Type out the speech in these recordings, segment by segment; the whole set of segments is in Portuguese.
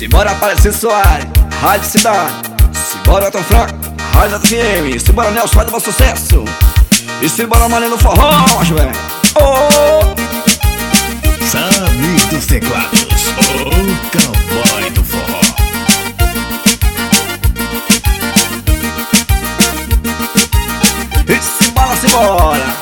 Simbora Aparecido Soares, Rádio Cidade. Simbora Tom Franco, Rádio FM. Simbora Nelson, faz do sucesso. E simbora Mané no forró, macho velho. Oh! Samir dos teclados, o cowboy do forró. E simbora, simbora.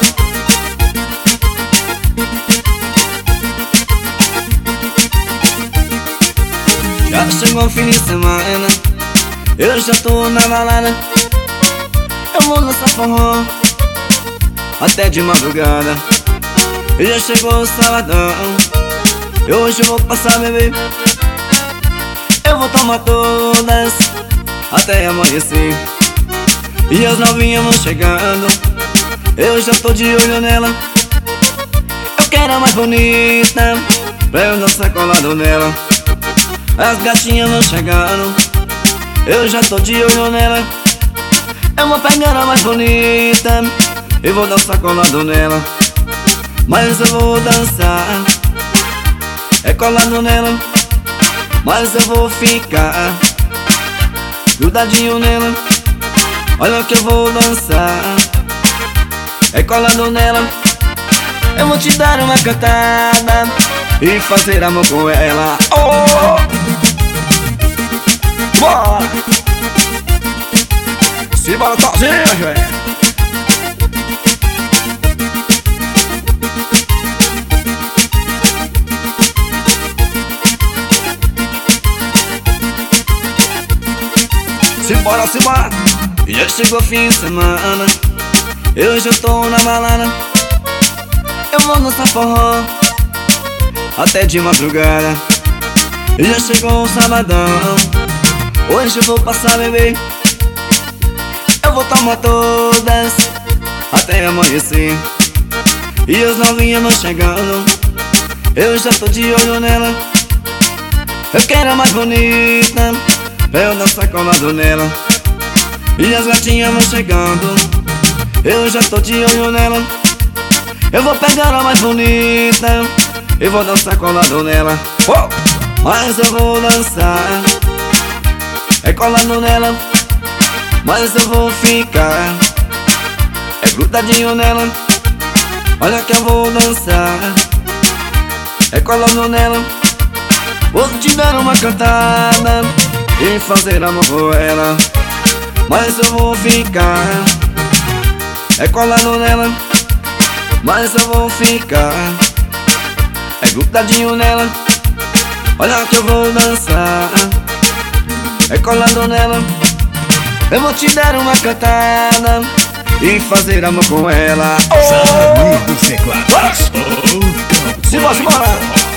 Já chegou o fim de semana, eu já tô na balada. Eu vou dançar forró até de madrugada. Já chegou o sabadão, eu hoje vou passar a beber. Eu vou tomar todas até amanhecer. E as novinhas vão chegando, eu já tô de olho nela. Eu quero a mais bonita pra eu dançar colado nela. As gatinhas vão chegando, eu já tô de olho nela. Eu vou pegar a mais bonita e vou dançar colado nela. Mas eu vou dançar é colado nela. Mas eu vou ficar grudadinho nela. Olha que eu vou dançar é colado nela. Eu vou te dar uma cantada e fazer amor com ela. Oh! Bora! Simbora sozinho, velho. Simbora, simbora. Já chegou o fim de semana, eu já tô na balada. Eu vou dançar forró até de madrugada. Já chegou o sabadão, hoje eu vou passar a beber. Eu vou tomar todas até amanhecer. E as novinhas vão chegando, eu já tô de olho nela. Eu quero a mais bonita pra eu dançar colado nela. E as gatinhas vão chegando, eu já tô de olho nela. Eu vou pegar a mais bonita e vou dançar colado nela. Oh! Mas eu vou dançar é colado nela. Mas eu vou ficar é grudadinho nela. Olha que eu vou dançar é colado nela. Vou te dar uma cantada e fazer amor com ela. Mas eu vou ficar é colado nela. Mas eu vou ficar é grudadinho nela. Olha que eu vou dançar é colado nela. Eu vou te dar uma cantada e fazer amor com ela. Samir dos teclados, o cowboy. Simbora, simbora.